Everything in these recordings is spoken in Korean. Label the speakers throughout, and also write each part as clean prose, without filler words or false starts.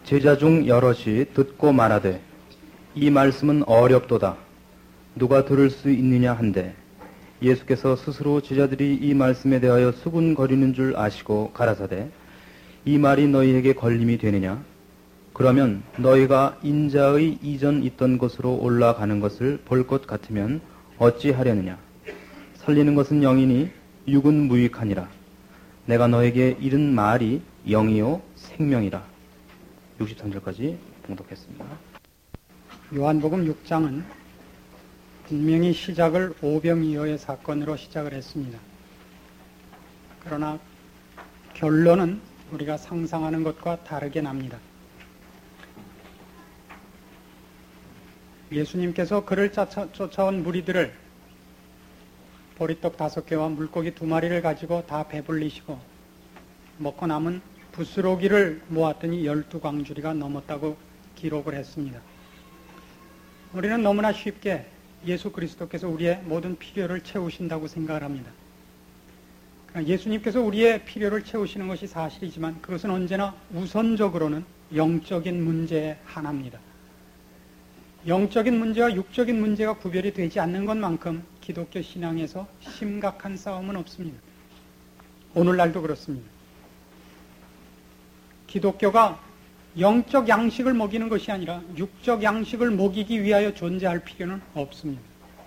Speaker 1: 제자 중 여럿이 듣고 말하되 이 말씀은 어렵도다. 누가 들을 수 있느냐 한데 예수께서 스스로 제자들이 이 말씀에 대하여 수군거리는 줄 아시고 가라사대 이 말이 너희에게 걸림이 되느냐? 그러면 너희가 인자의 이전 있던 곳으로 올라가는 것을 볼 것 같으면 어찌하려느냐? 살리는 것은 영이니 육은 무익하니라. 내가 너에게 이른 말이 영이요 생명이라. 63절까지 봉독했습니다.
Speaker 2: 요한복음 6장은 분명히 시작을 오병이어의 사건으로 시작을 했습니다. 그러나 결론은 우리가 상상하는 것과 다르게 납니다. 예수님께서 그를 쫓아온 무리들을 보리떡 5개와 물고기 2마리를 가지고 다 배불리시고 먹고 남은 부스러기를 모았더니 12광주리가 넘었다고 기록을 했습니다. 우리는 너무나 쉽게 예수 그리스도께서 우리의 모든 필요를 채우신다고 생각을 합니다. 예수님께서 우리의 필요를 채우시는 것이 사실이지만 그것은 언제나 우선적으로는 영적인 문제에 한합니다. 영적인 문제와 육적인 문제가 구별이 되지 않는 것만큼 기독교 신앙에서 심각한 싸움은 없습니다. 오늘날도 그렇습니다. 기독교가 영적 양식을 먹이는 것이 아니라 육적 양식을 먹이기 위하여 존재할 필요는 없습니다.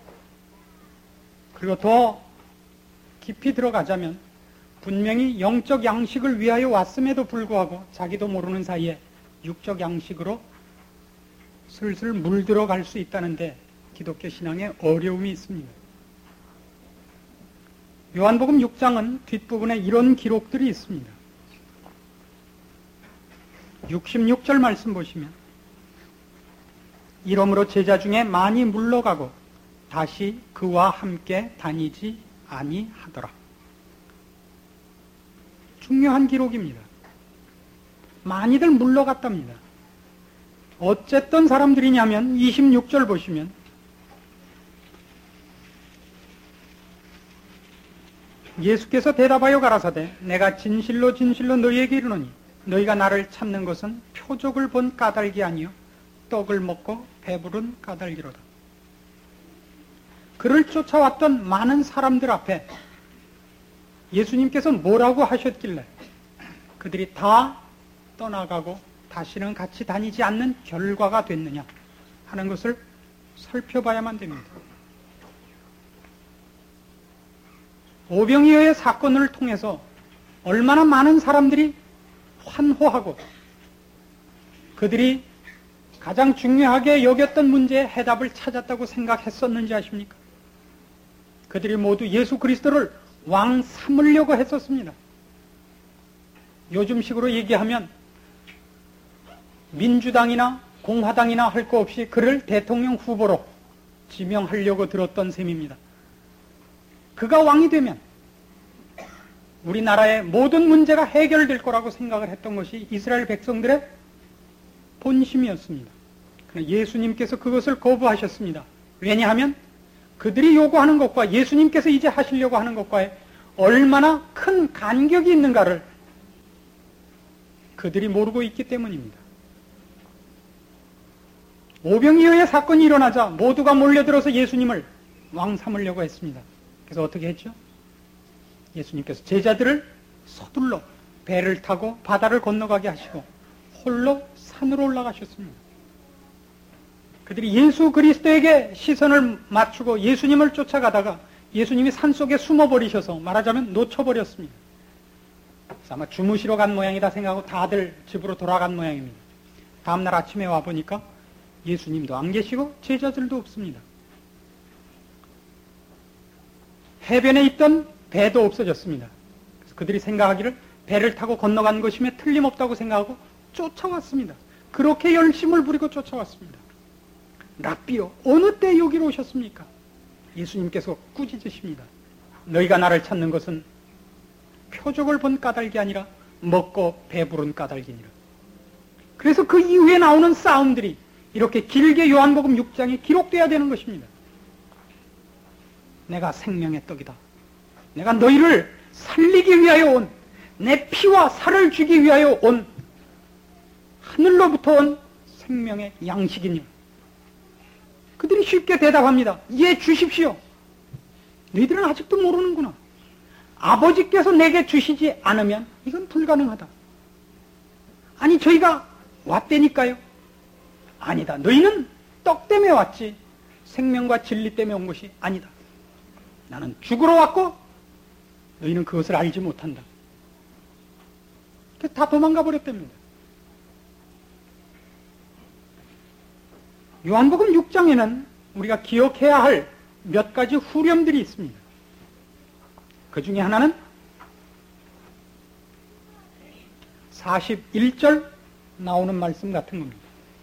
Speaker 2: 그리고 더 깊이 들어가자면 분명히 영적 양식을 위하여 왔음에도 불구하고 자기도 모르는 사이에 육적 양식으로 슬슬 물들어갈 수 있다는데 기독교 신앙에 어려움이 있습니다. 요한복음 6장은 뒷부분에 이런 기록들이 있습니다. 66절 말씀 보시면 이러므로 제자 중에 많이 물러가고 다시 그와 함께 다니지 아니하더라. 중요한 기록입니다. 많이들 물러갔답니다. 어쨌든 사람들이냐면 26절 보시면 예수께서 대답하여 가라사대 내가 진실로 진실로 너희에게 이르노니 너희가 나를 찾는 것은 표적을 본 까닭이 아니요 떡을 먹고 배부른 까닭이로다. 그를 쫓아왔던 많은 사람들 앞에 예수님께서 뭐라고 하셨길래 그들이 다 떠나가고 다시는 같이 다니지 않는 결과가 됐느냐 하는 것을 살펴봐야만 됩니다. 오병이어의 사건을 통해서 얼마나 많은 사람들이 환호하고 그들이 가장 중요하게 여겼던 문제의 해답을 찾았다고 생각했었는지 아십니까? 그들이 모두 예수 그리스도를 왕 삼으려고 했었습니다. 요즘식으로 얘기하면 민주당이나 공화당이나 할 거 없이 그를 대통령 후보로 지명하려고 들었던 셈입니다. 그가 왕이 되면 우리나라의 모든 문제가 해결될 거라고 생각을 했던 것이 이스라엘 백성들의 본심이었습니다. 그러나 예수님께서 그것을 거부하셨습니다. 왜냐하면 그들이 요구하는 것과 예수님께서 이제 하시려고 하는 것과의 얼마나 큰 간격이 있는가를 그들이 모르고 있기 때문입니다. 오병이어의 사건이 일어나자 모두가 몰려들어서 예수님을 왕 삼으려고 했습니다. 그래서 어떻게 했죠? 예수님께서 제자들을 서둘러 배를 타고 바다를 건너가게 하시고 홀로 산으로 올라가셨습니다. 그들이 예수 그리스도에게 시선을 맞추고 예수님을 쫓아가다가 예수님이 산속에 숨어버리셔서 말하자면 놓쳐버렸습니다. 그래서 아마 주무시러 간 모양이다 생각하고 다들 집으로 돌아간 모양입니다. 다음날 아침에 와보니까 예수님도 안 계시고 제자들도 없습니다. 해변에 있던 배도 없어졌습니다. 그래서 그들이 생각하기를 배를 타고 건너간 것이며 틀림없다고 생각하고 쫓아왔습니다. 그렇게 열심을 부리고 쫓아왔습니다. 랍비요, 어느 때 여기로 오셨습니까? 예수님께서 꾸짖으십니다. 너희가 나를 찾는 것은 표적을 본 까닭이 아니라 먹고 배부른 까닭이니라. 그래서 그 이후에 나오는 싸움들이 이렇게 길게 요한복음 6장에 기록돼야 되는 것입니다. 내가 생명의 떡이다. 내가 너희를 살리기 위하여 온, 내 피와 살을 주기 위하여 온 하늘로부터 온 생명의 양식이냐? 그들이 쉽게 대답합니다. 예, 주십시오. 너희들은 아직도 모르는구나. 아버지께서 내게 주시지 않으면 이건 불가능하다. 아니, 저희가 왔다니까요. 아니다. 너희는 떡 때문에 왔지 생명과 진리 때문에 온 것이 아니다. 나는 죽으러 왔고 너희는 그것을 알지 못한다. 다 도망가 버렸답니다. 요한복음 6장에는 우리가 기억해야 할 몇 가지 후렴들이 있습니다. 그 중에 하나는 41절 나오는 말씀 같은 겁니다.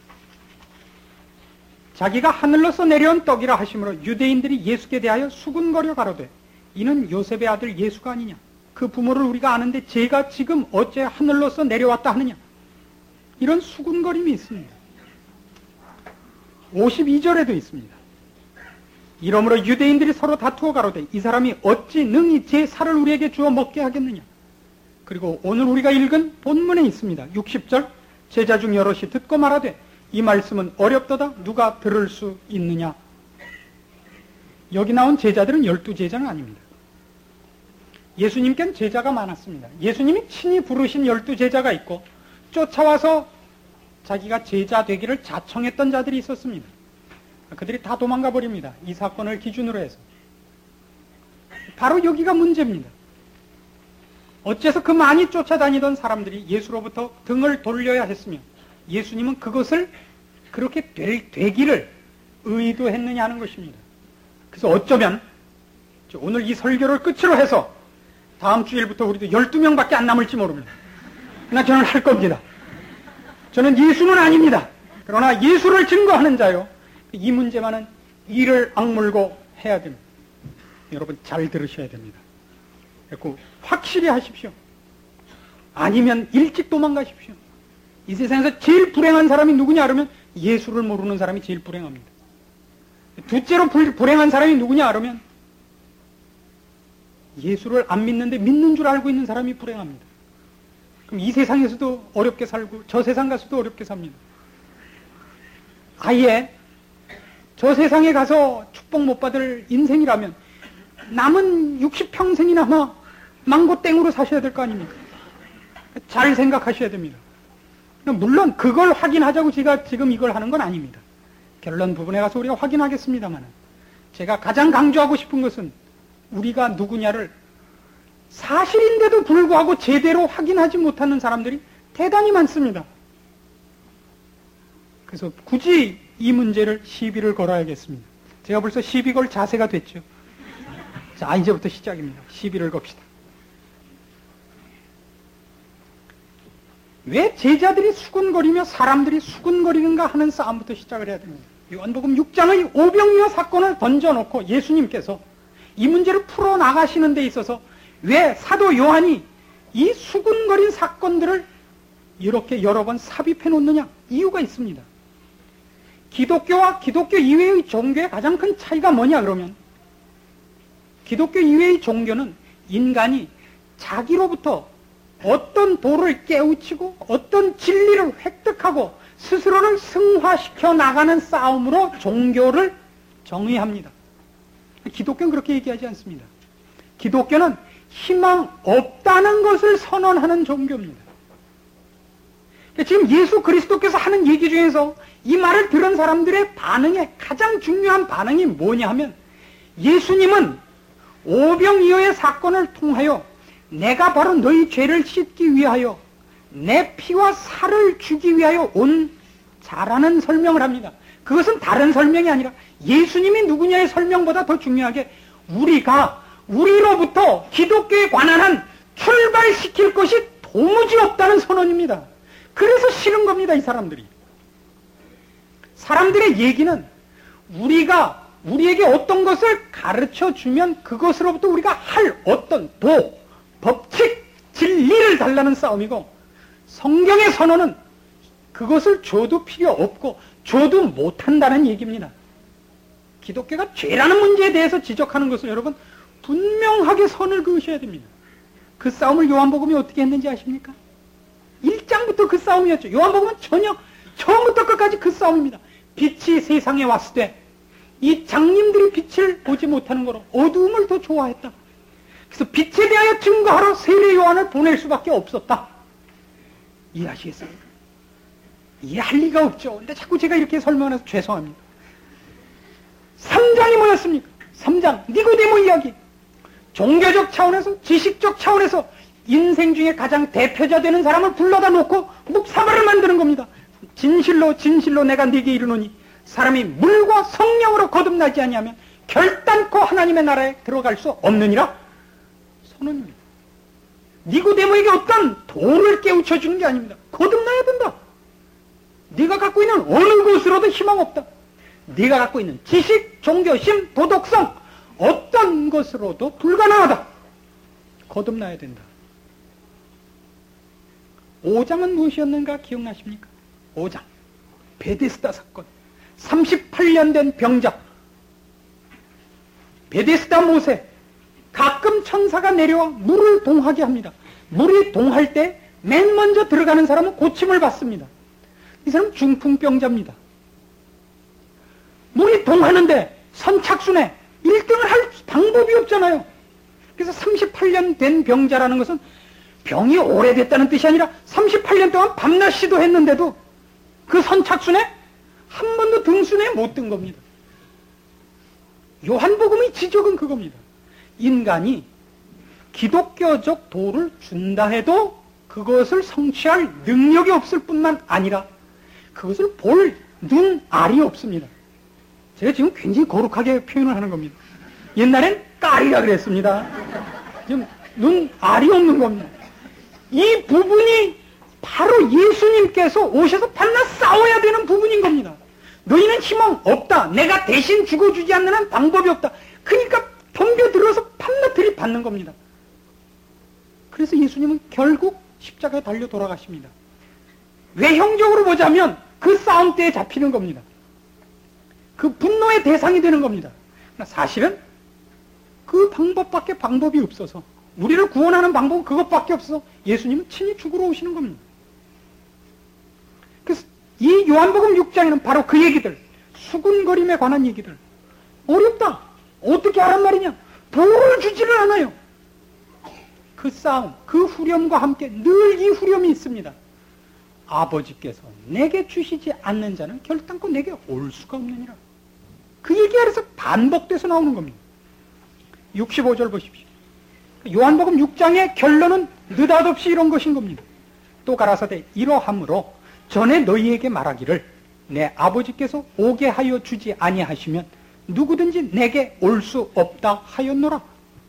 Speaker 2: 자기가 하늘로서 내려온 떡이라 하심으로 유대인들이 예수께 대하여 수군거려 가로되 이는 요셉의 아들 예수가 아니냐? 그 부모를 우리가 아는데 제가 지금 어째 하늘로서 내려왔다 하느냐? 이런 수군거림이 있습니다. 52절에도 있습니다. 이러므로 유대인들이 서로 다투어 가로되 이 사람이 어찌 능히 제 살을 우리에게 주어 먹게 하겠느냐? 그리고 오늘 우리가 읽은 본문에 있습니다. 60절 제자 중 여럿이 듣고 말하되 이 말씀은 어렵도다 누가 들을 수 있느냐? 여기 나온 제자들은 12제자는 아닙니다. 예수님께는 제자가 많았습니다. 예수님이 친히 부르신 12제자가 있고 쫓아와서 자기가 제자 되기를 자청했던 자들이 있었습니다. 그들이 다 도망가 버립니다. 이 사건을 기준으로 해서. 바로 여기가 문제입니다. 어째서 그 많이 쫓아다니던 사람들이 예수로부터 등을 돌려야 했으며 예수님은 그것을 그렇게 되기를 의도했느냐 하는 것입니다. 그래서 어쩌면 오늘 이 설교를 끝으로 해서 다음 주일부터 우리도 12명밖에 안 남을지 모릅니다. 그러나 저는 할 겁니다. 저는 예수는 아닙니다. 그러나 예수를 증거하는 자요. 이 문제만은 이를 악물고 해야 됩니다. 여러분 잘 들으셔야 됩니다. 그리고 확실히 하십시오. 아니면 일찍 도망가십시오. 이 세상에서 제일 불행한 사람이 누구냐 그러면 예수를 모르는 사람이 제일 불행합니다. 둘째로 불행한 사람이 누구냐 그러면 예수를 안 믿는데 믿는 줄 알고 있는 사람이 불행합니다. 그럼 이 세상에서도 어렵게 살고 저 세상 가서도 어렵게 삽니다. 아예 저 세상에 가서 축복 못 받을 인생이라면 남은 60평생이나 망고땡으로 사셔야 될 거 아닙니까? 잘 생각하셔야 됩니다. 물론 그걸 확인하자고 제가 지금 이걸 하는 건 아닙니다. 결론 부분에 가서 우리가 확인하겠습니다만 제가 가장 강조하고 싶은 것은 우리가 누구냐를 사실인데도 불구하고 제대로 확인하지 못하는 사람들이 대단히 많습니다. 그래서 굳이 이 문제를 시비를 걸어야겠습니다. 제가 벌써 시비 걸 자세가 됐죠. 자, 이제부터 시작입니다. 시비를 겁시다. 왜 제자들이 수군거리며 사람들이 수군거리는가 하는 싸움부터 시작을 해야 됩니다. 요한복음 6장의 오병이어 사건을 던져놓고 예수님께서 이 문제를 풀어나가시는 데 있어서 왜 사도 요한이 이 수군거린 사건들을 이렇게 여러 번 삽입해 놓느냐? 이유가 있습니다. 기독교와 기독교 이외의 종교의 가장 큰 차이가 뭐냐 그러면 기독교 이외의 종교는 인간이 자기로부터 어떤 도를 깨우치고 어떤 진리를 획득하고 스스로를 승화시켜 나가는 싸움으로 종교를 정의합니다. 기독교는 그렇게 얘기하지 않습니다. 기독교는 희망 없다는 것을 선언하는 종교입니다. 지금 예수 그리스도께서 하는 얘기 중에서 이 말을 들은 사람들의 반응에 가장 중요한 반응이 뭐냐 하면 예수님은 오병이어의 사건을 통하여 내가 바로 너희 죄를 씻기 위하여 내 피와 살을 주기 위하여 온 자라는 설명을 합니다. 그것은 다른 설명이 아니라 예수님이 누구냐의 설명보다 더 중요하게 우리가 우리로부터 기독교에 관한 한 출발시킬 것이 도무지 없다는 선언입니다. 그래서 싫은 겁니다, 이 사람들이. 사람들의 얘기는 우리가 우리에게 어떤 것을 가르쳐 주면 그것으로부터 우리가 할 어떤 도, 법칙, 진리를 달라는 싸움이고 성경의 선언은 그것을 줘도 필요 없고 줘도 못한다는 얘기입니다. 기독교가 죄라는 문제에 대해서 지적하는 것을 여러분 분명하게 선을 그으셔야 됩니다. 그 싸움을 요한복음이 어떻게 했는지 아십니까? 1장부터 그 싸움이었죠. 요한복음은 전혀 처음부터 끝까지 그 싸움입니다. 빛이 세상에 왔을 때 이 장님들이 빛을 보지 못하는 거로 어두움을 더 좋아했다. 그래서 빛에 대하여 증거하러 세례 요한을 보낼 수밖에 없었다. 이해하시겠습니까? 이해할 리가 없죠. 근데 자꾸 제가 이렇게 설명해서 죄송합니다. 3장이 뭐였습니까? 3장 니고데모 이야기. 종교적 차원에서, 지식적 차원에서 인생 중에 가장 대표자 되는 사람을 불러다 놓고 묵사발을 만드는 겁니다. 진실로 진실로 내가 네게 이르노니 사람이 물과 성령으로 거듭나지 아니하면 결단코 하나님의 나라에 들어갈 수 없느니라 선언입니다. 니고데모에게 어떤 돌을 깨우쳐 주는 게 아닙니다. 거듭나야 된다. 네가 갖고 있는 어느 것으로도 희망 없다. 네가 갖고 있는 지식, 종교심, 도덕성 어떤 것으로도 불가능하다. 거듭나야 된다. 5장은 무엇이었는가 기억나십니까? 5장 베데스다 사건. 38년 된 병자 베데스다 못에 가끔 천사가 내려와 물을 동하게 합니다. 물이 동할 때 맨 먼저 들어가는 사람은 고침을 받습니다. 이 사람은 중풍병자입니다. 물이 동하는데 선착순에 1등을 할 방법이 없잖아요. 그래서 38년 된 병자라는 것은 병이 오래됐다는 뜻이 아니라 38년 동안 밤낮 시도했는데도 그 선착순에 한 번도 등순에 못 든 겁니다. 요한복음의 지적은 그겁니다. 인간이 기독교적 도를 준다 해도 그것을 성취할 능력이 없을 뿐만 아니라 그것을 볼 눈, 알이 없습니다. 제가 지금 굉장히 거룩하게 표현을 하는 겁니다. 옛날엔 깔이라 그랬습니다. 지금 눈, 알이 없는 겁니다. 이 부분이 바로 예수님께서 오셔서 밤낮 싸워야 되는 부분인 겁니다. 너희는 희망 없다. 내가 대신 죽어주지 않는 한 방법이 없다. 그러니까 덤벼들어서 밤낮 들이받는 겁니다. 그래서 예수님은 결국 십자가에 달려 돌아가십니다. 외형적으로 보자면 그 싸움 때에 잡히는 겁니다. 그 분노의 대상이 되는 겁니다. 사실은 그 방법밖에 방법이 없어서 우리를 구원하는 방법은 그것밖에 없어서 예수님은 친히 죽으러 오시는 겁니다. 그래서 이 요한복음 6장에는 바로 그 얘기들, 수군거림에 관한 얘기들. 어렵다. 어떻게 하란 말이냐? 도를 주지를 않아요. 그 싸움, 그 후렴과 함께 늘 이 후렴이 있습니다. 아버지께서 내게 주시지 않는 자는 결단코 내게 올 수가 없느니라. 그 얘기 아래서 반복돼서 나오는 겁니다. 65절 보십시오. 요한복음 6장의 결론은 느닷없이 이런 것인 겁니다. 또 가라사대 이러함으로 전에 너희에게 말하기를 내 아버지께서 오게 하여 주지 아니하시면 누구든지 내게 올 수 없다 하였노라.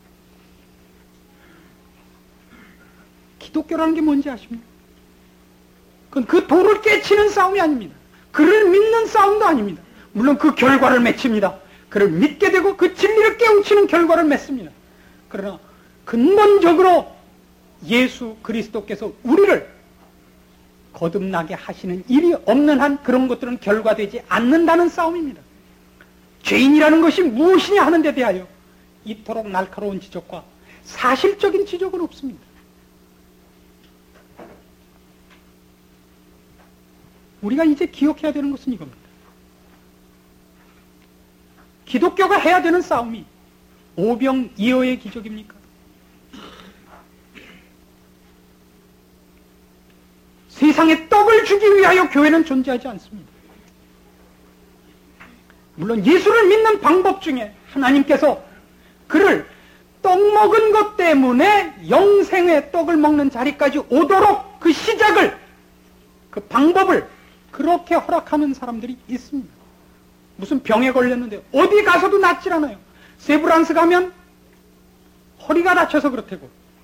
Speaker 2: 기독교라는 게 뭔지 아십니까? 그건 그 도를 깨치는 싸움이 아닙니다. 그를 믿는 싸움도 아닙니다. 물론 그 결과를 맺힙니다. 그를 믿게 되고 그 진리를 깨우치는 결과를 맺습니다. 그러나 근본적으로 예수 그리스도께서 우리를 거듭나게 하시는 일이 없는 한 그런 것들은 결과되지 않는다는 싸움입니다. 죄인이라는 것이 무엇이냐 하는 데 대하여 이토록 날카로운 지적과 사실적인 지적은 없습니다. 우리가 이제 기억해야 되는 것은 이겁니다. 기독교가 해야 되는 싸움이 오병이어의 기적입니까? 세상에 떡을 주기 위하여 교회는 존재하지 않습니다. 물론 예수를 믿는 방법 중에 하나님께서 그를 떡 먹은 것 때문에 영생의 떡을 먹는 자리까지 오도록 그 시작을, 그 방법을 그렇게 허락하는 사람들이 있습니다. 무슨 병에 걸렸는데 어디 가서도 낫질 않아요. 세브란스 가면 허리가 다쳐서 그렇다고,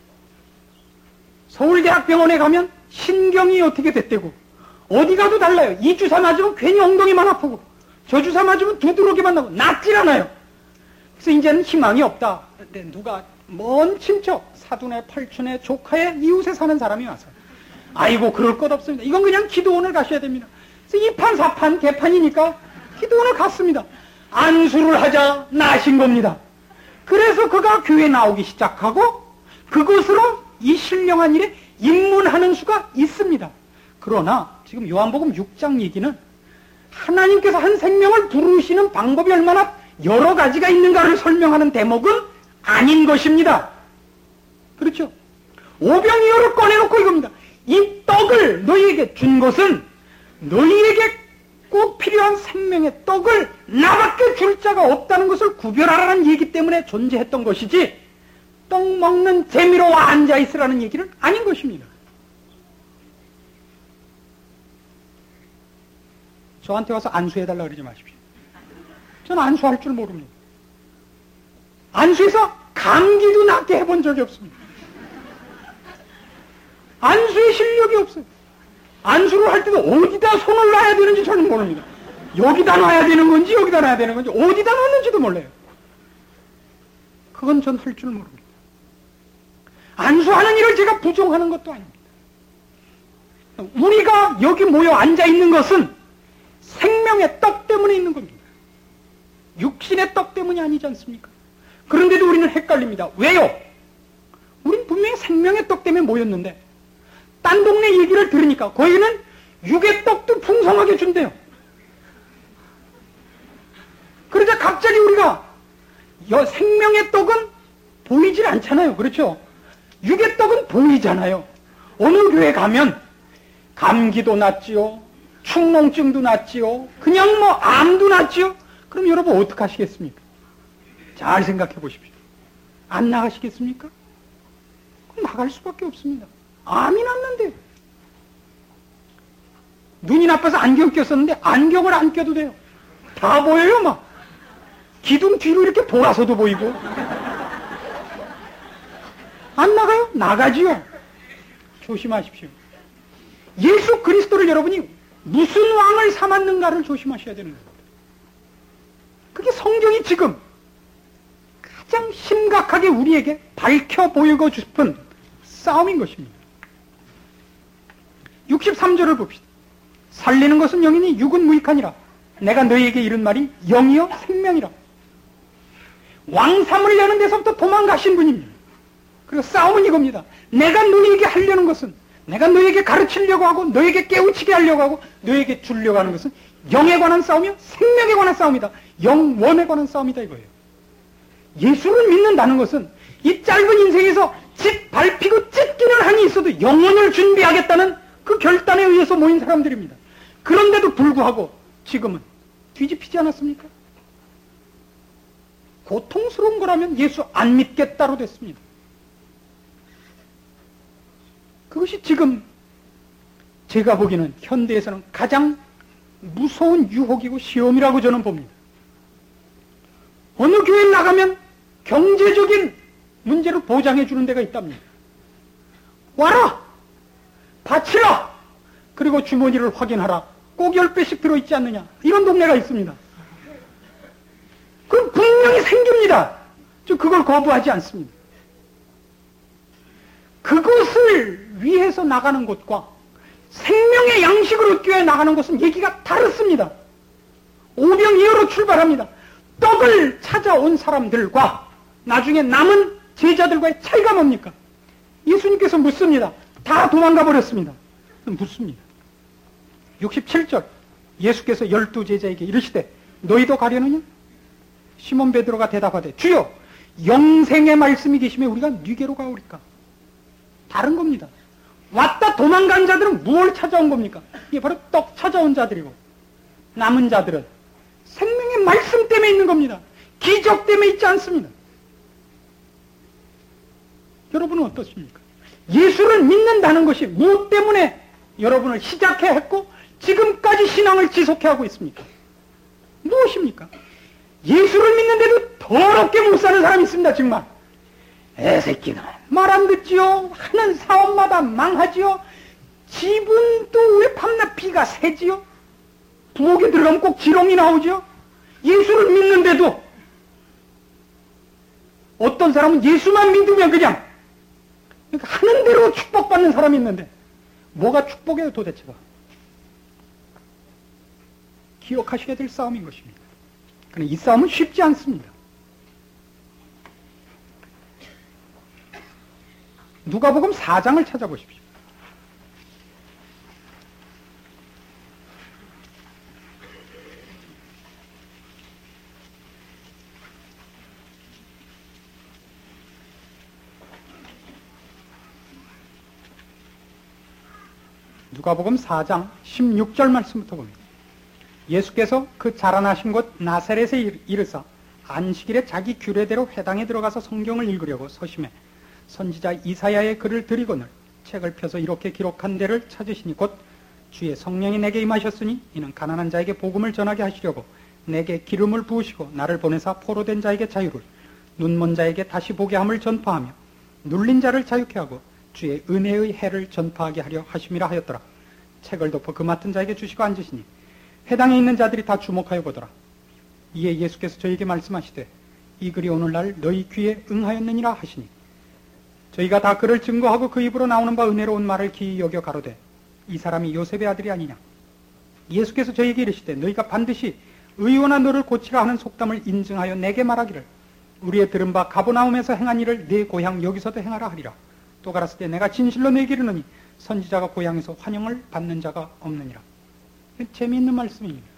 Speaker 2: 서울대학병원에 가면 신경이 어떻게 됐대고, 어디 가도 달라요. 이 주사 맞으면 괜히 엉덩이만 아프고, 저 주사 맞으면 두드러기만 나고, 낫질 않아요. 그래서 이제는 희망이 없다. 근데 누가 먼 친척, 사돈의 팔촌의 조카의 이웃에 사는 사람이 와서 아이고 그럴 것 없습니다. 이건 그냥 기도원을 가셔야 됩니다. 그래서 2판 4판 개판이니까 기도원을 갔습니다. 안수를 하자 나신 겁니다. 그래서 그가 교회 나오기 시작하고 그것으로 이 신령한 일에 입문하는 수가 있습니다. 그러나 지금 요한복음 6장 얘기는 하나님께서 한 생명을 부르시는 방법이 얼마나 여러 가지가 있는가를 설명하는 대목은 아닌 것입니다. 그렇죠? 오병이어를 꺼내놓고 이겁니다. 이 떡을 너희에게 준 것은 너희에게 꼭 필요한 생명의 떡을 나밖에 줄 자가 없다는 것을 구별하라는 얘기 때문에 존재했던 것이지, 떡 먹는 재미로 앉아있으라는 얘기는 아닌 것입니다. 저한테 와서 안수해달라 그러지 마십시오. 저는 안수할 줄 모릅니다. 안수해서 감기도 낫게 해본 적이 없습니다. 안수의 실력이 없어요. 안수를 할 때도 어디다 손을 놔야 되는지 저는 모릅니다. 여기다 놔야 되는 건지 여기다 놔야 되는 건지 어디다 놨는지도 몰라요. 그건 전 할 줄 모릅니다. 안수하는 일을 제가 부정하는 것도 아닙니다. 우리가 여기 모여 앉아있는 것은 생명의 떡 때문에 있는 겁니다. 육신의 떡 때문이 아니지 않습니까? 그런데도 우리는 헷갈립니다. 왜요? 우린 분명히 생명의 떡 때문에 모였는데 딴 동네 얘기를 들으니까 거기는 육의 떡도 풍성하게 준대요. 그러자 갑자기 우리가 생명의 떡은 보이질 않잖아요. 그렇죠? 육의 떡은 보이잖아요. 어느 교회 가면 감기도 낫지요, 축농증도 낫지요, 그냥 뭐 암도 낫지요. 그럼 여러분 어떻게 하시겠습니까? 잘 생각해 보십시오. 안 나가시겠습니까? 그럼 나갈 수밖에 없습니다. 암이 났는데, 눈이 나빠서 안경 꼈었는데 안경을 안 껴도 돼요. 다 보여요. 막 기둥 뒤로 이렇게 돌아서도 보이고. 안 나가요? 나가지요. 조심하십시오. 예수 그리스도를 여러분이 무슨 왕을 삼았는가를 조심하셔야 되는 겁니다. 그게 성경이 지금 가장 심각하게 우리에게 밝혀 보이고 싶은 싸움인 것입니다. 63절을 봅시다. 살리는 것은 영이니 육은 무익하니라. 내가 너희에게 이른 말이 영이요 생명이라. 왕 삼으려는 데서부터 도망가신 분입니다. 그리고 싸움은 이겁니다. 내가 너희에게 하려는 것은, 내가 너희에게 가르치려고 하고 너희에게 깨우치게 하려고 하고 너희에게 주려고 하는 것은 영에 관한 싸움이요 생명에 관한 싸움이다. 영원에 관한 싸움이다 이거예요. 예수를 믿는다는 것은 이 짧은 인생에서 짓 밟히고 찢기는 한이 있어도 영원을 준비하겠다는 그 결단에 의해서 모인 사람들입니다. 그런데도 불구하고 지금은 뒤집히지 않았습니까? 고통스러운 거라면 예수 안 믿겠다로 됐습니다. 그것이 지금 제가 보기에는 현대에서는 가장 무서운 유혹이고 시험이라고 저는 봅니다. 어느 교회에 나가면 경제적인 문제를 보장해 주는 데가 있답니다. 와라! 바치라! 그리고 주머니를 확인하라. 꼭 10배씩 들어있지 않느냐. 이런 동네가 있습니다. 그럼 분명히 생깁니다. 저 그걸 거부하지 않습니다. 그것을 위해서 나가는 것과 생명의 양식을 얻기 위해 나가는 것은 얘기가 다릅니다. 오병이어로 출발합니다. 떡을 찾아온 사람들과 나중에 남은 제자들과의 차이가 뭡니까? 예수님께서 묻습니다. 다 도망가 버렸습니다. 묻습니다. 67절 예수께서 12제자에게 이르시되 너희도 가려느냐? 시몬 베드로가 대답하되 주여 영생의 말씀이 계시면 우리가 네게로 가오리까? 다른 겁니다. 왔다 도망간 자들은 무엇을 찾아온 겁니까? 이게 바로 떡 찾아온 자들이고 남은 자들은 생명의 말씀 때문에 있는 겁니다. 기적 때문에 있지 않습니다. 여러분은 어떻습니까? 예수를 믿는다는 것이 무엇 때문에 여러분을 시작해 했고 지금까지 신앙을 지속해 하고 있습니까? 무엇입니까? 예수를 믿는데도 더럽게 못 사는 사람이 있습니다. 정말 애새끼는 말 안 듣지요. 하는 사업마다 망하지요. 집은 또 왜 밤낮 비가 새지요. 부엌에 들어가면 꼭 지렁이 나오지요. 예수를 믿는데도 어떤 사람은 예수만 믿으면 그냥 하는 대로 축복받는 사람이 있는데 뭐가 축복이에요 도대체가? 기억하셔야 될 싸움인 것입니다. 그런데 이 싸움은 쉽지 않습니다. 누가복음 4장을 찾아보십시오. 누가복음 4장 16절 말씀부터 봅니다. 예수께서 그 자라나신 곳 나사렛에 이르사 안식일에 자기 규례대로 회당에 들어가서 성경을 읽으려고 서심해 선지자 이사야의 글을 들이거늘 책을 펴서 이렇게 기록한 데를 찾으시니 곧 주의 성령이 내게 임하셨으니 이는 가난한 자에게 복음을 전하게 하시려고 내게 기름을 부으시고 나를 보내사 포로된 자에게 자유를 눈먼 자에게 다시 보게 함을 전파하며 눌린 자를 자유케 하고 주의 은혜의 해를 전파하게 하려 하심이라 하였더라. 책을 덮어 그 맡은 자에게 주시고 앉으시니 회당에 있는 자들이 다 주목하여 보더라. 이에 예수께서 저에게 말씀하시되 이 글이 오늘날 너희 귀에 응하였느니라 하시니 저희가 다 그를 증거하고 그 입으로 나오는 바 은혜로운 말을 기이 여겨 가로되 이 사람이 요셉의 아들이 아니냐. 예수께서 저에게 이르시되 너희가 반드시 의원아 너를 고치라 하는 속담을 인증하여 내게 말하기를 우리의 들은 바 가버나움에서 행한 일을 네 고향 여기서도 행하라 하리라. 또 가라사대 내가 진실로 너희에게 이르노니 선지자가 고향에서 환영을 받는 자가 없느니라. 재미있는 말씀입니다.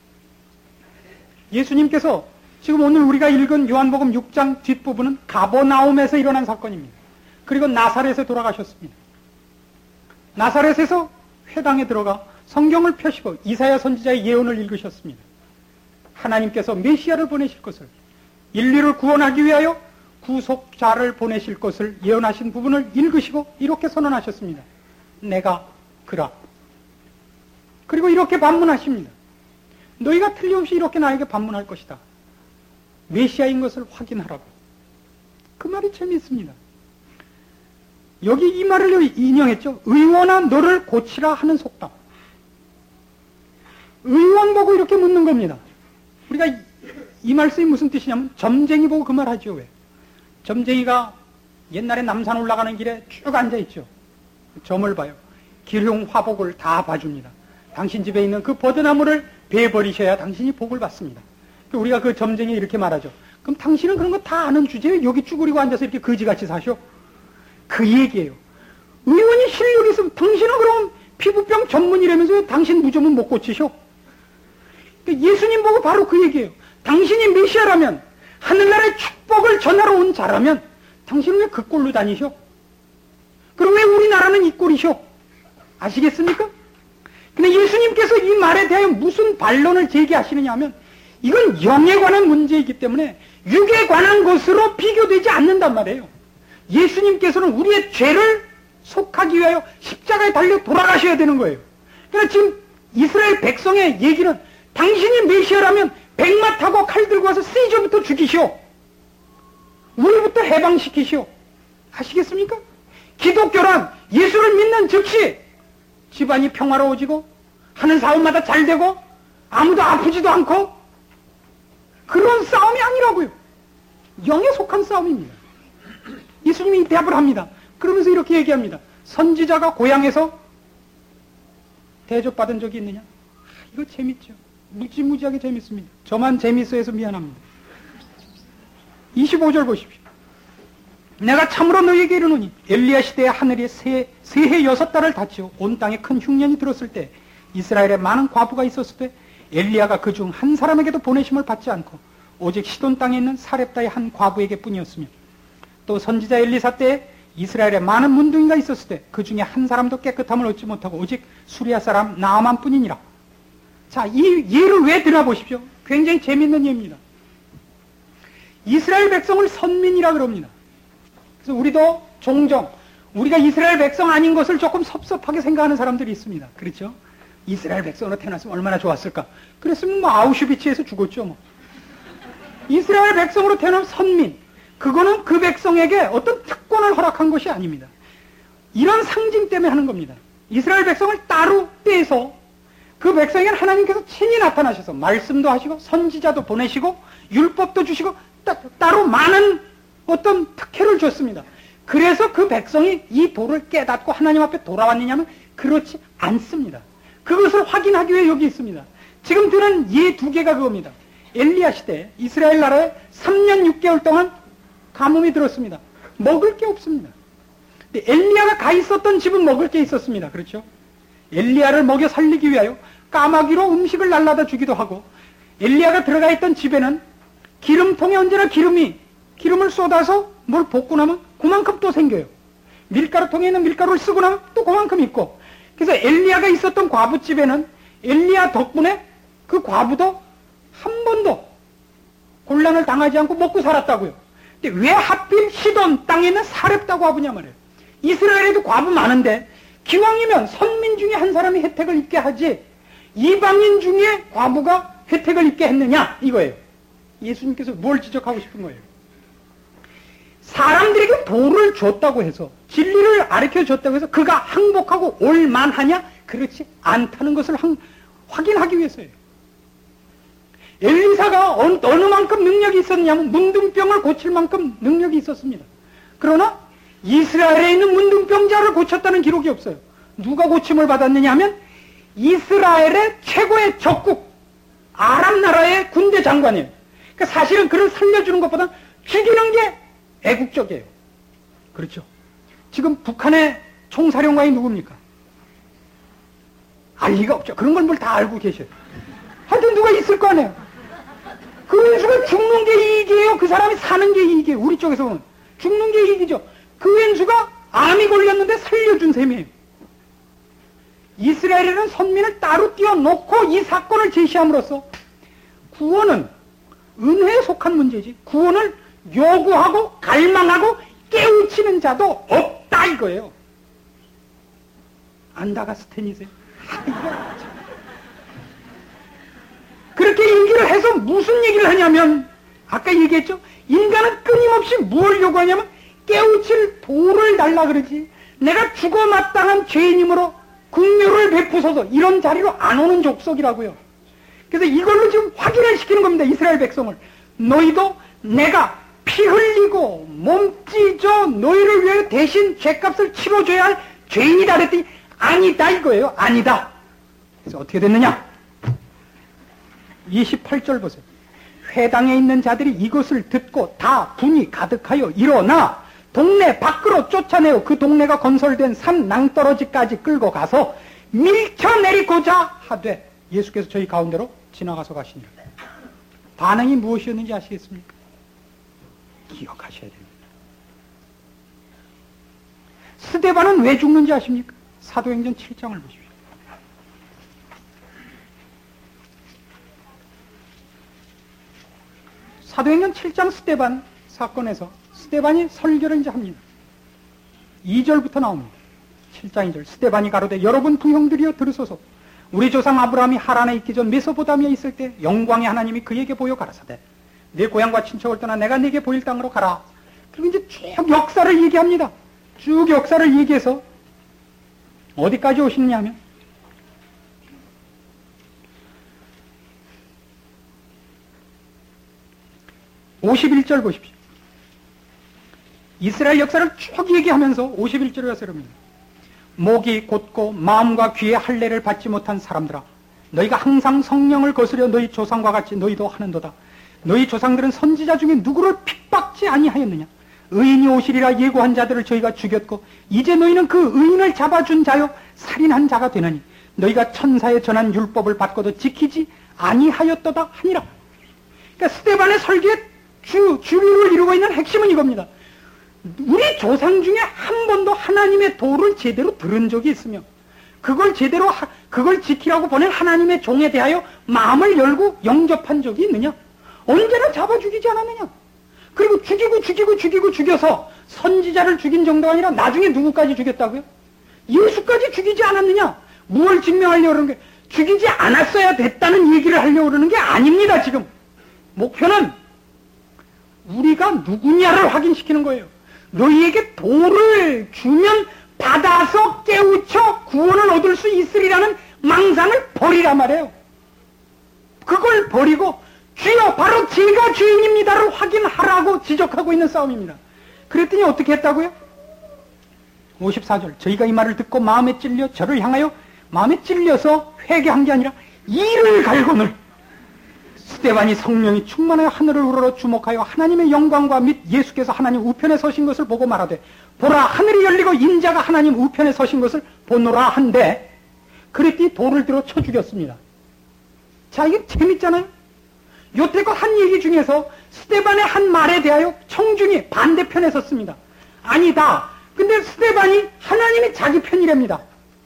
Speaker 2: 예수님께서 지금 오늘 우리가 읽은 요한복음 6장 뒷부분은 가버나움에서 일어난 사건입니다. 그리고 나사렛에 돌아가셨습니다. 나사렛에서 회당에 들어가 성경을 펴시고 이사야 선지자의 예언을 읽으셨습니다. 하나님께서 메시아를 보내실 것을, 인류를 구원하기 위하여 구속자를 보내실 것을 예언하신 부분을 읽으시고 이렇게 선언하셨습니다. 내가 그라. 그리고 이렇게 반문하십니다. 너희가 틀림없이 이렇게 나에게 반문할 것이다. 메시아인 것을 확인하라고. 그 말이 재미있습니다. 여기 이 말을 인용했죠. 의원아 너를 고치라 하는 속담. 의원 보고 이렇게 묻는 겁니다. 우리가 이 말씀이 무슨 뜻이냐면 점쟁이 보고 그 말 하죠. 왜? 점쟁이가 옛날에 남산 올라가는 길에 쭉 앉아있죠. 점을 봐요. 기륭 화복을 다 봐줍니다. 당신 집에 있는 그 버드나무를 베버리셔야 당신이 복을 받습니다. 우리가 그 점쟁이 이렇게 말하죠. 그럼 당신은 그런 거 다 아는 주제에 여기 쭈그리고 앉아서 이렇게 거지같이 사셔? 그 얘기예요. 의원이 실력이 있으면 당신은 그럼 피부병 전문이라면서 왜 당신 무좀은 못 고치셔? 예수님 보고 바로 그 얘기예요. 당신이 메시아라면, 하늘나라의 축복을 전하러 온 자라면 당신은 왜 그 꼴로 다니셔? 그럼 왜 우리나라는 이 꼴이셔? 아시겠습니까? 근데 예수님께서 이 말에 대하여 무슨 반론을 제기하시느냐 하면 이건 영에 관한 문제이기 때문에 육에 관한 것으로 비교되지 않는단 말이에요. 예수님께서는 우리의 죄를 속하기 위하여 십자가에 달려 돌아가셔야 되는 거예요. 그러니까 지금 이스라엘 백성의 얘기는 당신이 메시아라면 백마 타고 칼 들고 와서 세조부터 죽이시오. 우리부터 해방시키시오. 아시겠습니까? 기독교란 예수를 믿는 즉시 집안이 평화로워지고 하는 사업마다 잘 되고 아무도 아프지도 않고 그런 싸움이 아니라고요. 영에 속한 싸움입니다. 예수님이 대답을 합니다. 그러면서 이렇게 얘기합니다. 선지자가 고향에서 대접받은 적이 있느냐? 이거 재밌죠. 무지무지하게 재밌습니다. 저만 재밌어 해서 미안합니다. 25절 보십시오. 내가 참으로 너희에게 이르노니 엘리야 시대에 하늘이 새해 6달을 닫히고 온 땅에 큰 흉년이 들었을 때 이스라엘에 많은 과부가 있었을 때 엘리야가 그 중 한 사람에게도 보내심을 받지 않고 오직 시돈 땅에 있는 사렙다의 한 과부에게 뿐이었으며 또 선지자 엘리사 때에 이스라엘에 많은 문둥이가 있었을 때 그 중에 한 사람도 깨끗함을 얻지 못하고 오직 수리아 사람 나아만 뿐이니라. 자, 이 예를 왜 들어보십시오. 굉장히 재밌는 예입니다. 이스라엘 백성을 선민이라 그럽니다. 그래서 우리도 종종 우리가 이스라엘 백성 아닌 것을 조금 섭섭하게 생각하는 사람들이 있습니다. 그렇죠? 이스라엘 백성으로 태어났으면 얼마나 좋았을까. 그랬으면 뭐 아우슈비츠에서 죽었죠. 뭐. 이스라엘 백성으로 태어난 선민, 그거는 그 백성에게 어떤 특권을 허락한 것이 아닙니다. 이런 상징 때문에 하는 겁니다. 이스라엘 백성을 따로 떼서 그 백성에게는 하나님께서 친히 나타나셔서 말씀도 하시고 선지자도 보내시고 율법도 주시고 따로 많은 어떤 특혜를 줬습니다. 그래서 그 백성이 이 도를 깨닫고 하나님 앞에 돌아왔느냐면 그렇지 않습니다. 그것을 확인하기 위해 여기 있습니다. 지금 드는 예 2개가 그겁니다. 엘리야 시대 이스라엘 나라에 3년 6개월 동안 가뭄이 들었습니다. 먹을 게 없습니다. 근데 엘리야가 가 있었던 집은 먹을 게 있었습니다. 그렇죠? 엘리야를 먹여 살리기 위하여 까마귀로 음식을 날라다 주기도 하고 엘리야가 들어가 있던 집에는 기름통에 언제나 기름을 쏟아서 뭘 볶고 나면 그만큼 또 생겨요. 밀가루통에 있는 밀가루를 쓰고 나면 또 그만큼 있고 그래서 엘리야가 있었던 과부집에는 엘리야 덕분에 그 과부도 한 번도 곤란을 당하지 않고 먹고 살았다고요. 근데 왜 하필 시돈 땅에는 사렙다고 과부냐 말이에요. 이스라엘에도 과부 많은데 기왕이면 선민 중에 한 사람이 혜택을 입게 하지 이방인 중에 과부가 혜택을 입게 했느냐 이거예요. 예수님께서 뭘 지적하고 싶은 거예요? 사람들에게 도를 줬다고 해서 진리를 가르쳐 줬다고 해서 그가 항복하고 올만하냐? 그렇지 않다는 것을 확인하기 위해서예요. 엘리사가 어느 만큼 능력이 있었냐면 문둥병을 고칠 만큼 능력이 있었습니다. 그러나 이스라엘에 있는 문둥병자를 고쳤다는 기록이 없어요. 누가 고침을 받았느냐 하면 이스라엘의 최고의 적국 아람 나라의 군대 장관이에요. 그러니까 사실은 그를 살려주는 것보다 죽이는 게 애국적이에요. 그렇죠. 지금 북한의 총사령관이 누굽니까? 알 리가 없죠. 그런 걸 뭘 다 알고 계셔요. 하여튼 누가 있을 거 아니에요. 그 왼수가 죽는 게 이익이에요? 그 사람이 사는 게 이익이에요? 우리 쪽에서 보면 죽는 게 이익이죠. 그 왼수가 암이 걸렸는데 살려준 셈이에요. 이스라엘에는 선민을 따로 띄워놓고 이 사건을 제시함으로써 구원은 은혜에 속한 문제지 구원을 요구하고 갈망하고 깨우치는 자도 없다 이거예요. 안다가 스탠이세요? 그렇게 얘기를 해서 무슨 얘기를 하냐면 아까 얘기했죠? 인간은 끊임없이 뭘 요구하냐면 깨우칠 도를 달라 그러지 내가 죽어 마땅한 죄인이므로 긍휼을 베푸소서 이런 자리로 안 오는 족속이라고요. 그래서 이걸로 지금 확인을 시키는 겁니다. 이스라엘 백성을. 너희도 내가 피 흘리고 몸 찢어 너희를 위해 대신 죄값을 치러줘야 할 죄인이다 그랬더니 아니다 이거예요. 아니다. 그래서 어떻게 됐느냐? 28절 보세요. 회당에 있는 자들이 이것을 듣고 다 분이 가득하여 일어나 동네 밖으로 쫓아내어 그 동네가 건설된 산 낭떠러지까지 끌고 가서 밀쳐내리고자 하되 예수께서 저희 가운데로 지나가서 가시니라. 반응이 무엇이었는지 아시겠습니까? 기억하셔야 됩니다. 스데반은 왜 죽는지 아십니까? 사도행전 7장을 보십시오. 사도행전 7장 스데반 사건에서 스데반이 설교를 이제 합니다. 2절부터 나옵니다. 7장 2절. 스데반이 가로되 여러분 부형들이여 들으소서. 우리 조상 아브라함이 하란에 있기 전 메소포타미아에 있을 때 영광의 하나님이 그에게 보여 가라사대 내 고향과 친척을 떠나 내가 네게 보일 땅으로 가라. 그리고 이제 쭉 역사를 얘기합니다. 쭉 역사를 얘기해서 어디까지 오시느냐 하면 51절 보십시오. 이스라엘 역사를 쭉 얘기하면서 51절에 와서 이럽니다. 목이 곧고 마음과 귀에 할례를 받지 못한 사람들아 너희가 항상 성령을 거스려 너희 조상과 같이 너희도 하는도다. 너희 조상들은 선지자 중에 누구를 핍박지 아니하였느냐. 의인이 오시리라 예고한 자들을 저희가 죽였고 이제 너희는 그 의인을 잡아준 자요 살인한 자가 되느니 너희가 천사에 전한 율법을 받고도 지키지 아니하였도다 하니라. 그러니까 스데반의 설교의 주류를 이루고 있는 핵심은 이겁니다. 우리 조상 중에 한 번도 하나님의 도를 제대로 들은 적이 있으며 그걸 지키라고 보낸 하나님의 종에 대하여 마음을 열고 영접한 적이 있느냐? 언제나 잡아 죽이지 않았느냐? 그리고 죽여서 선지자를 죽인 정도가 아니라 나중에 누구까지 죽였다고요? 예수까지 죽이지 않았느냐? 무엇을 증명하려고 그러는 게 죽이지 않았어야 됐다는 얘기를 하려고 그러는 게 아닙니다. 지금 목표는 우리가 누구냐를 확인시키는 거예요. 너희에게 도를 주면 받아서 깨우쳐 구원을 얻을 수 있으리라는 망상을 버리란 말이에요. 그걸 버리고 주여 바로 제가 주인입니다를 확인하라고 지적하고 있는 싸움입니다. 그랬더니 어떻게 했다고요? 54절 저희가 이 말을 듣고 마음에 찔려 저를 향하여 마음에 찔려서 회개한 게 아니라 이를 갈고늘 스데반이 성령이 충만하여 하늘을 우러러 주목하여 하나님의 영광과 및 예수께서 하나님 우편에 서신 것을 보고 말하되 보라 하늘이 열리고 인자가 하나님 우편에 서신 것을 보노라 한데 그랬더니 돌을 들어 쳐 죽였습니다. 자 이게 재밌잖아요. 여태껏 한 얘기 중에서 스데반의 한 말에 대하여 청중이 반대편에 섰습니다. 아니다. 근데 스데반이 하나님이 자기 편이랍니다.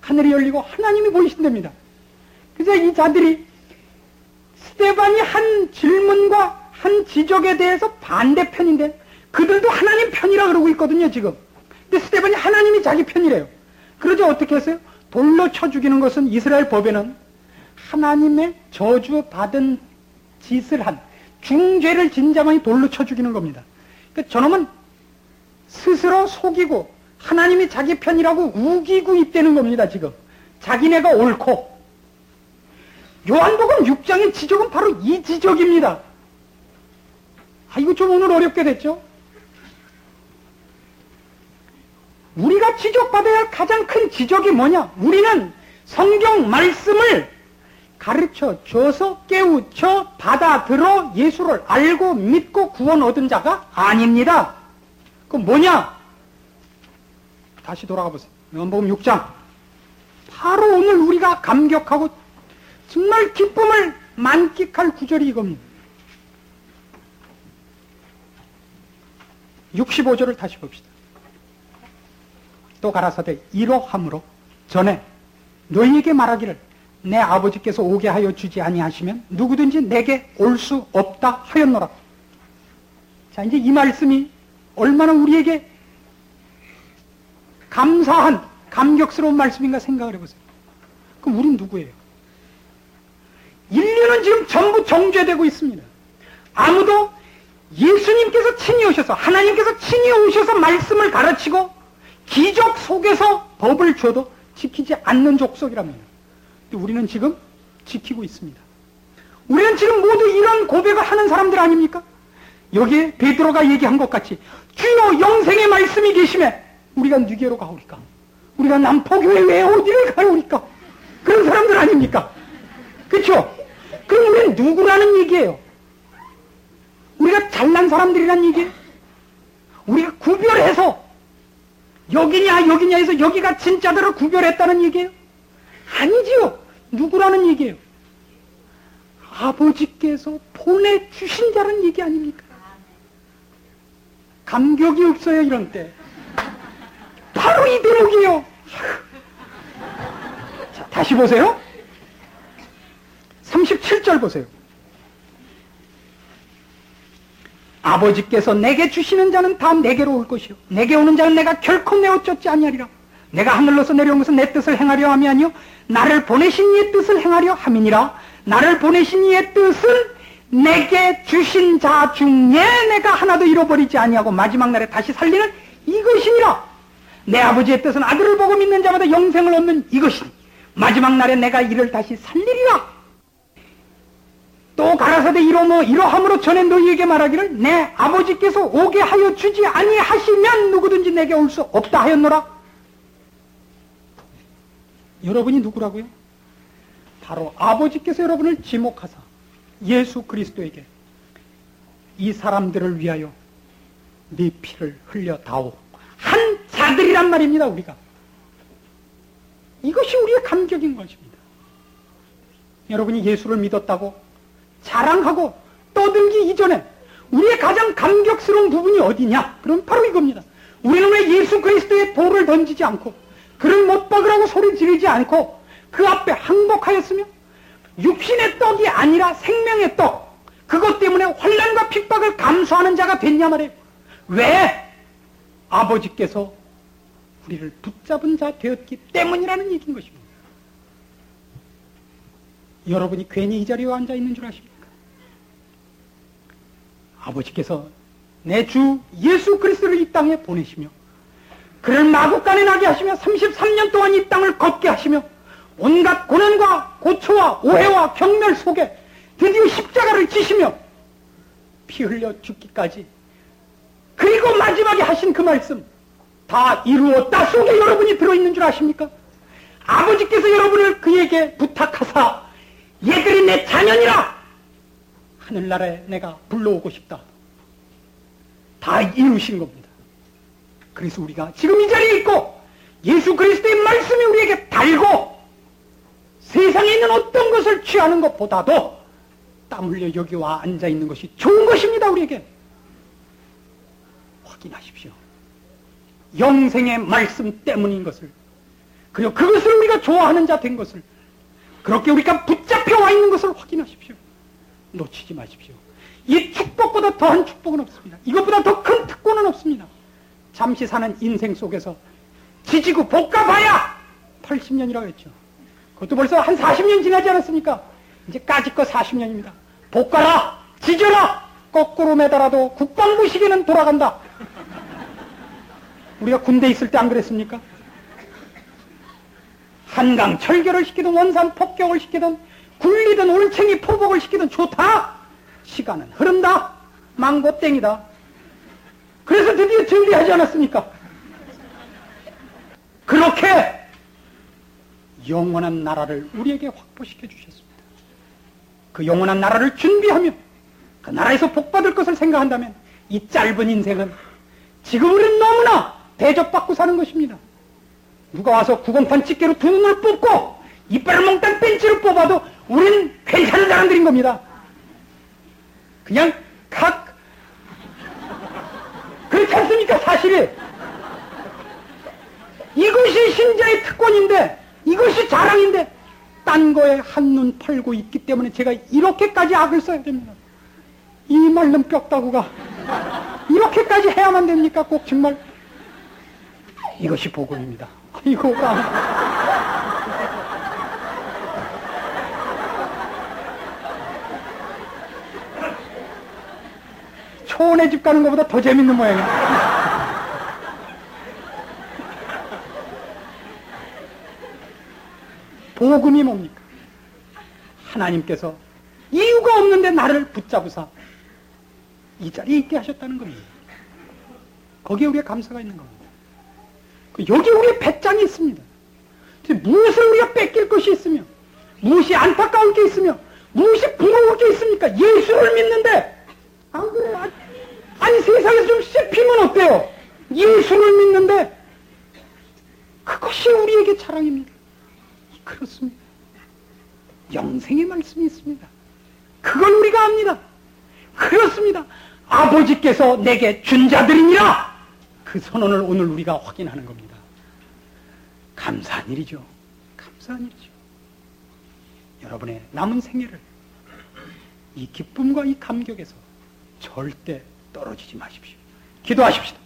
Speaker 2: 하늘이 열리고 하나님이 보이신답니다. 그래서 이 자들이 스데반이 한 질문과 한 지적에 대해서 반대편인데 그들도 하나님 편이라 그러고 있거든요, 지금. 근데 스데반이 하나님이 자기 편이래요. 그러자 어떻게 했어요? 돌로 쳐 죽이는 것은 이스라엘 법에는 하나님의 저주받은 짓을 한 중죄를 진 자만이 돌로 쳐 죽이는 겁니다. 그러니까 저놈은 스스로 속이고 하나님이 자기 편이라고 우기고 있다는 겁니다, 지금. 자기네가 옳고. 요한복음 6장의 지적은 바로 이 지적입니다. 이거 좀 오늘 어렵게 됐죠? 우리가 지적받아야 할 가장 큰 지적이 뭐냐? 우리는 성경 말씀을 가르쳐 줘서 깨우쳐 받아들어 예수를 알고 믿고 구원 얻은 자가 아닙니다. 그럼 뭐냐? 다시 돌아가 보세요. 요한복음 6장. 바로 오늘 우리가 감격하고 정말 기쁨을 만끽할 구절이 이겁니다. 65절을 다시 봅시다. 또 가라사대 이러함으로 전에 너희에게 말하기를 내 아버지께서 오게 하여 주지 아니하시면 누구든지 내게 올 수 없다 하였노라. 자, 이제 이 말씀이 얼마나 우리에게 감사한 감격스러운 말씀인가 생각을 해보세요. 그럼 우린 누구예요? 인류는 지금 전부 정죄되고 있습니다. 아무도 예수님께서 친히 오셔서 하나님께서 친히 오셔서 말씀을 가르치고 기적 속에서 법을 줘도 지키지 않는 족속이랍니다. 우리는 지금 지키고 있습니다. 우리는 지금 모두 이런 고백을 하는 사람들 아닙니까? 여기에 베드로가 얘기한 것 같이 주여 영생의 말씀이 계시매 우리가 누게로 가오리까? 우리가 남포교회 왜 어디를 가오리까? 그런 사람들 아닙니까? 그렇죠? 그럼 우리는 누구라는 얘기예요? 우리가 잘난 사람들이란 얘기예요? 우리가 구별해서 여기냐 여기냐 해서 여기가 진짜들을 구별했다는 얘기예요? 아니지요. 누구라는 얘기예요? 아버지께서 보내주신 자라는 얘기 아닙니까? 감격이 없어요, 이런 때. 바로 이 대목이에요. 자, 다시 보세요. 37절 보세요. 아버지께서 내게 주시는 자는 다 내게로 올 것이요 내게 오는 자는 내가 결코 내어 쫓지 아니하리라. 내가 하늘로서 내려온 것은 내 뜻을 행하려 함이 아니요 나를 보내신 이의 뜻을 행하려 함이니라. 나를 보내신 이의 뜻은 내게 주신 자 중에 내가 하나도 잃어버리지 아니하고 마지막 날에 다시 살리는 이것이니라. 내 아버지의 뜻은 아들을 보고 믿는 자마다 영생을 얻는 이것이니 마지막 날에 내가 이를 다시 살리리라. 또 가라사대 이러함으로 전에 너희에게 말하기를 내 아버지께서 오게 하여 주지 아니하시면 누구든지 내게 올 수 없다 하였노라. 여러분이 누구라고요? 바로 아버지께서 여러분을 지목하사 예수 그리스도에게 이 사람들을 위하여 네 피를 흘려다오 한 자들이란 말입니다. 우리가 이것이 우리의 감격인 것입니다. 여러분이 예수를 믿었다고 자랑하고 떠들기 이전에 우리의 가장 감격스러운 부분이 어디냐? 그럼 바로 이겁니다. 우리는 왜 예수 그리스도의 돌을 던지지 않고 그를 못 박으라고 소리 지르지 않고 그 앞에 항복하였으며 육신의 떡이 아니라 생명의 떡 그것 때문에 환난과 핍박을 감수하는 자가 됐냐 말이에요. 왜? 아버지께서 우리를 붙잡은 자 되었기 때문이라는 얘기인 것입니다. 여러분이 괜히 이 자리에 앉아 있는 줄 아십니까? 아버지께서 내 주 예수 그리스도를 이 땅에 보내시며 그를 마구간에 나게 하시며 33년 동안 이 땅을 걷게 하시며 온갖 고난과 고초와 오해와 경멸 속에 드디어 십자가를 지시며 피 흘려 죽기까지 그리고 마지막에 하신 그 말씀 다 이루었다 속에 여러분이 들어있는 줄 아십니까? 아버지께서 여러분을 그에게 부탁하사 얘들이 내 자녀니라 하늘나라에 내가 불러오고 싶다. 다 이루신 겁니다. 그래서 우리가 지금 이 자리에 있고 예수 그리스도의 말씀이 우리에게 달고 세상에 있는 어떤 것을 취하는 것보다도 땀 흘려 여기 와 앉아 있는 것이 좋은 것입니다. 우리에게 확인하십시오. 영생의 말씀 때문인 것을 그리고 그것을 우리가 좋아하는 자 된 것을, 그렇게 우리가 붙잡혀 와 있는 것을 확인하십시오. 놓치지 마십시오. 이 축복보다 더한 축복은 없습니다. 이것보다 더 큰 특권은 없습니다. 잠시 사는 인생 속에서 지지고 볶아봐야 80년이라고 했죠. 그것도 벌써 한 40년 지나지 않았습니까? 이제 까짓거 40년입니다. 볶아라, 지져라, 거꾸로 매달아도 국방부 시계는 돌아간다. 우리가 군대 있을 때 안 그랬습니까? 한강 철교를 시키든 원산 폭격을 시키든 굴리든 올챙이 포복을 시키든 좋다. 시간은 흐른다. 망고 땡이다. 그래서 드디어 정리하지 않았습니까? 그렇게 영원한 나라를 우리에게 확보시켜 주셨습니다. 그 영원한 나라를 준비하며 그 나라에서 복받을 것을 생각한다면 이 짧은 인생은 지금 우리는 너무나 대접받고 사는 것입니다. 누가 와서 구공판 집게로 두 눈을 뽑고 이빨을 몽땅 벤치를 뽑아도 우리는 괜찮은 사람들인 겁니다. 그냥 그렇지 않습니까? 사실이 이것이 신자의 특권인데, 이것이 자랑인데 딴 거에 한눈 팔고 있기 때문에 제가 이렇게까지 악을 써야 됩니다. 이 말름 뼈다구가 이렇게까지 해야만 됩니까? 꼭 정말 이것이 복음입니다. 이거가 초원의 집 가는 것보다 더 재밌는 모양이에요. 복음이 뭡니까? 하나님께서 이유가 없는데 나를 붙잡으사 이 자리에 있게 하셨다는 겁니다. 거기에 우리의 감사가 있는 겁니다. 여기 우리의 배짱이 있습니다. 무엇을 우리가 뺏길 것이 있으며, 무엇이 안타까울 게 있으며, 무엇이 부러울 게 있습니까? 예수를 믿는데, 안 그래요? 아니 세상에서 좀 씹히면 어때요? 예수를 믿는데 그것이 우리에게 자랑입니다. 그렇습니다. 영생의 말씀이 있습니다. 그걸 우리가 압니다. 그렇습니다. 아버지께서 내게 준 자들이니라. 그 선언을 오늘 우리가 확인하는 겁니다. 감사한 일이죠. 감사한 일이죠. 여러분의 남은 생애를 이 기쁨과 이 감격에서 절대 떨어지지 마십시오. 기도하십시다.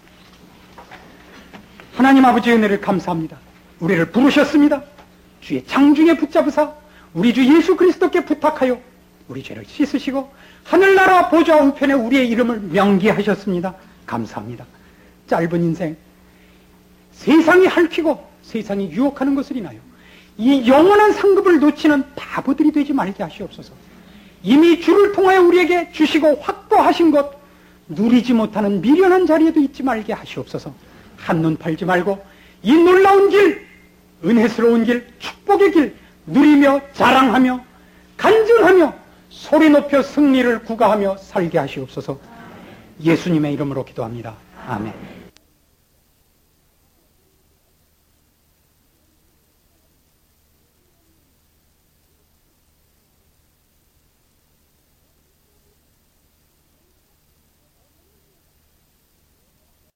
Speaker 2: 하나님 아버지의 은혜를 감사합니다. 우리를 부르셨습니다. 주의 장중에 붙잡으사 우리 주 예수 그리스도께 부탁하여 우리 죄를 씻으시고 하늘나라 보좌 우편에 우리의 이름을 명기하셨습니다. 감사합니다. 짧은 인생, 세상이 핥히고 세상이 유혹하는 것을 인하여 이 영원한 상급을 놓치는 바보들이 되지 말게 하시옵소서. 이미 주를 통하여 우리에게 주시고 확보하신 것 누리지 못하는 미련한 자리에도 있지 말게 하시옵소서. 한눈 팔지 말고 이 놀라운 길, 은혜스러운 길, 축복의 길 누리며 자랑하며 간증하며 소리 높여 승리를 구가하며 살게 하시옵소서. 예수님의 이름으로 기도합니다. 아멘.